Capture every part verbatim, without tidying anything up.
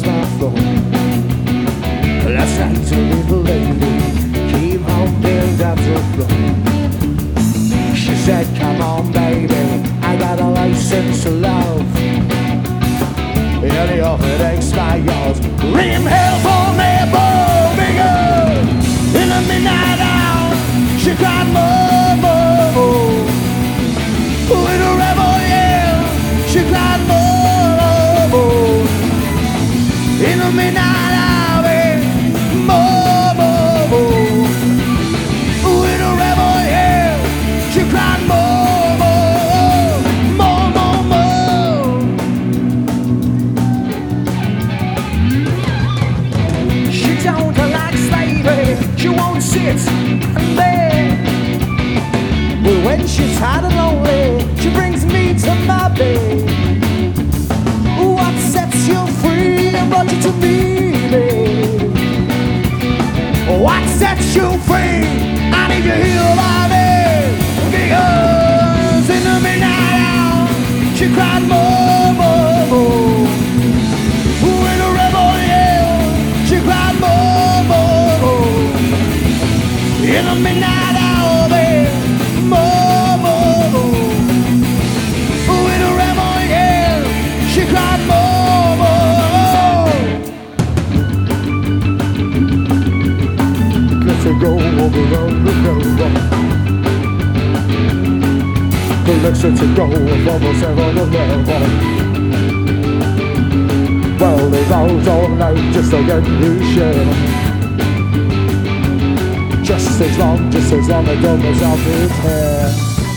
across my floor. Last night a little lady came home and out the floor. She said, come on baby, I got a license to love. And he offered expired. Rim hell for me, boy, girl. In the midnight hour, she cried more, more, more. With a rebel yell, she cried more, more. In the midnight hour, more, more, more. With a rebel yell, she cried more, more, more, more, more. She don't like slavery, she won't sit and beg. But when she's tired and lonely, she brings me to my bed. What sets you free and brought you to me, babe? What sets you free? I need you here by me. Because in the midnight hour, she cried more, more, more. In a rebel yell, she cried more, more, more. In the midnight hour, babe. More, more, more. In a rebel yell, she cried more, more. Let's go over on the river. Collection to go almost ever the level. Well, they out all night just to get new shit. Just as long, just as long as don't myself his hair.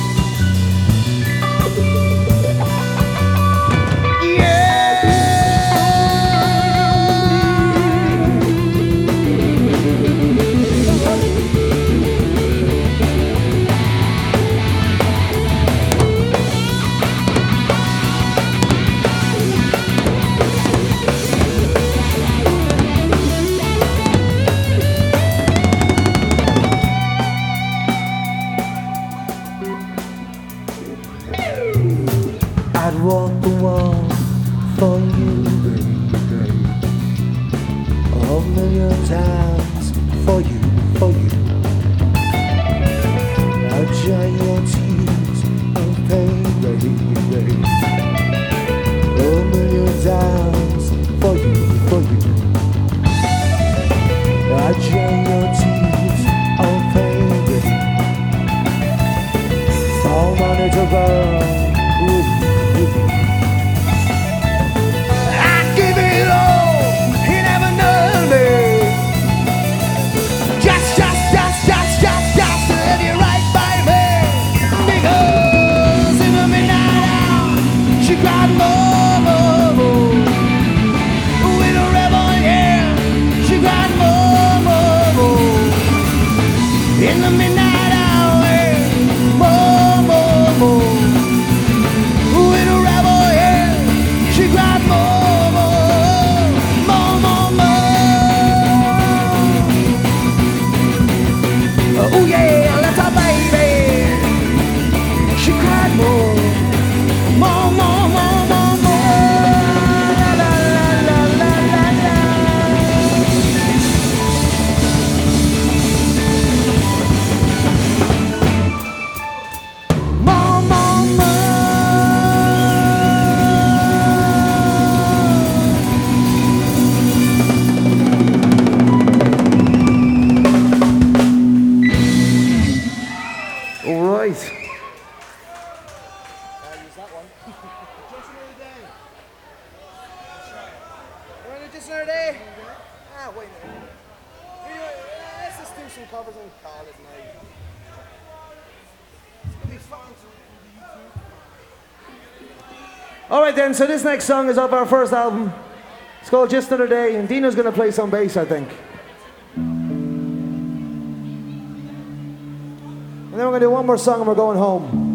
I'd walk the wall for you, baby, a million times for you, for you. I'd dry your tears of pain, baby, a million times for you, for you. I'd dry your tears of pain, baby, for money to burn. I give it all, he never knows me. Just, just, just, just, just, just let you right by me. Because in the midnight hour, she cried more, more, more. With a rebel yell, she cried more, more, more. In the midnight hour, more, more, more. With a rebel, yeah, she cried more, more, more, more, more. Oh yeah, that's our baby. She cried more, more, more, more, more, more. La la la la la la. More, more, more. Right. Uh, use that one. Just another day. We're on just another day. Ah, wait a minute. Anyway, let's just do some covers and call it night. It's gonna be fun. Alright then, so this next song is off our first album. It's called Just Another Day, and Dino's gonna play some bass, I think. And then we're gonna do one more song and we're going home.